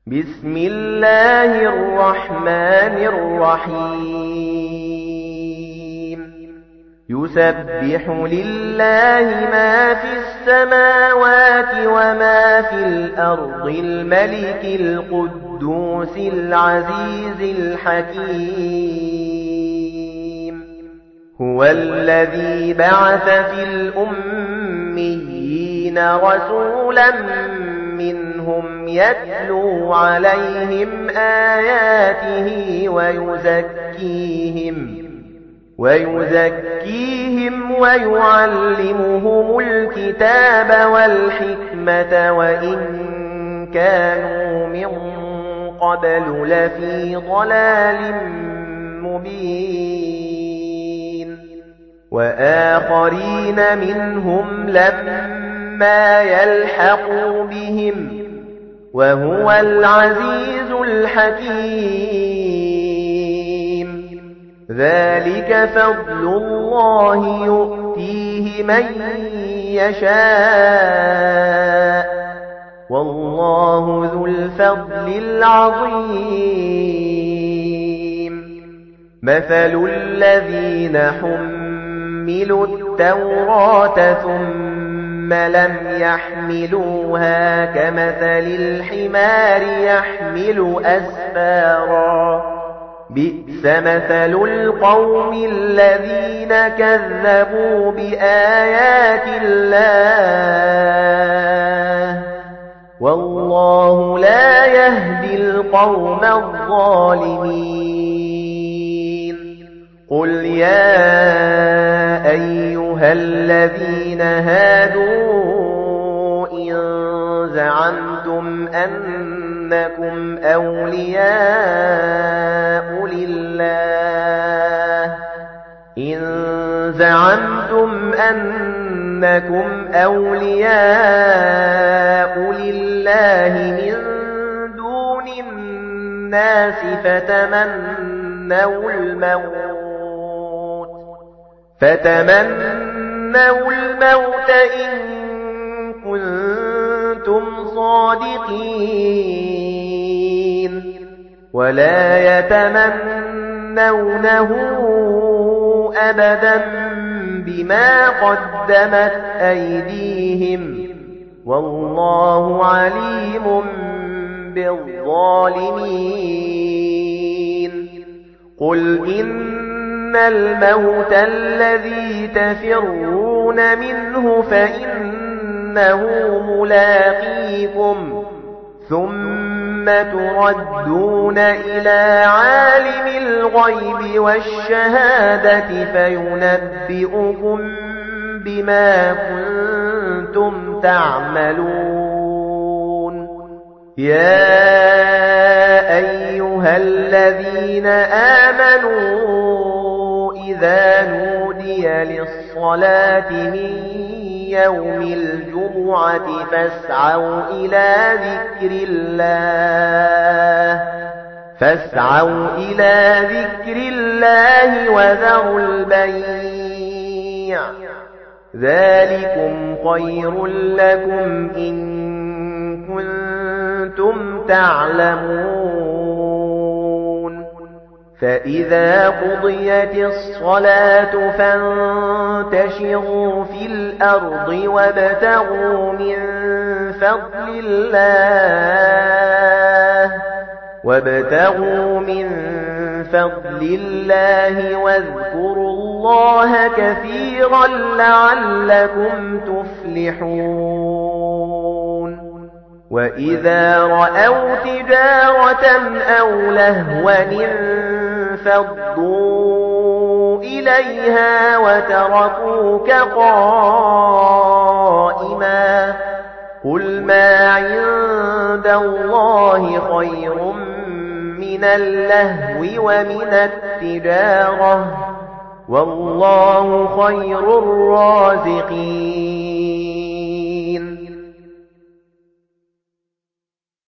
بسم الله الرحمن الرحيم يسبح لله ما في السماوات وما في الأرض الملك القدوس العزيز الحكيم هو الذي بعث في الأميين رسولا منهم يتلو عليهم آياته ويزكيهم ويعلمهم الكتاب والحكمة وإن كانوا من قبل لفي ضلال مبين وآخرين منهم لما يلحقوا بهم وهو العزيز الحكيم ذلك فضل الله يؤتيه من يشاء والله ذو الفضل العظيم مثل الذين حملوا التوراة ثم لم يحملوها كمثل الحمار يحمل أسفارا بئس مثل القوم الذين كذبوا بآيات الله والله لا يهدي القوم الظالمين قل يا أيها الذين هادوا إن زعمتم أنكم أولياء لله من دون الناس فتمنوا الموت إن كنتم صادقين ولا يتمنونه أبدا بما قدمت أيديهم والله عليم بالظالمين قل إن الموت الذي تفرون منه فإنه ملاقيكم ثم تردون إلى عالم الغيب والشهادة فينبئكم بما كنتم تعملون يا أيها الذين آمنوا إذا نودي للصلاة من يوم الجمعة فاسعوا إلى ذكر الله وذروا البيع ذلكم خير لكم إن كنتم تعلمون فإذا قضيت الصلاة فانتشروا في الأرض وابتغوا من فضل الله واذكروا الله كثيرا لعلكم تفلحون وإذا رأوا تجارة أو لهوا انفضوا إليها وتركوك قائما قل ما عند الله خير من اللهو ومن التجارة والله خير الرازقين